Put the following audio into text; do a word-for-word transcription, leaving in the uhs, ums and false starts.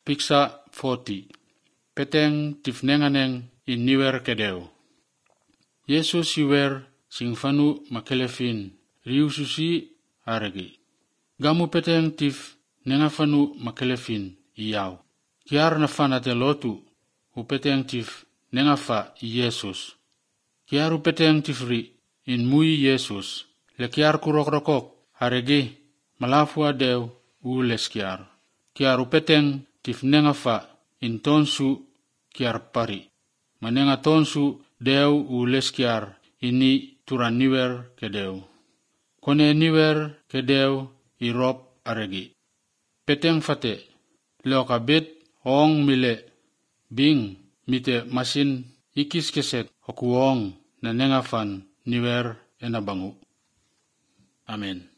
Piksa forty. Peteng tifnenganeng in niwer kedeu. Yesus iwer singfanu makelefin riu susi aregi. Gamu peteng tif nengafanu makelefin iyaw. Kiar na fanate lotu upeteng tif nengafa Yesus. Kiar upeteng tifri in mui Yesus. Le kiar kurok-rokok aregi malafua deu ules kiar. Kiar upeteng tif nengafa in tonsu kiar pari. Manenga tonsu deu ules kiar ini turan niwer kedeu. Kone niwer kedeu irop aregi. Peteng fate leoka bet ong mile bing mite masin ikis keset okuong na nengafan niwer enabangu. Amen.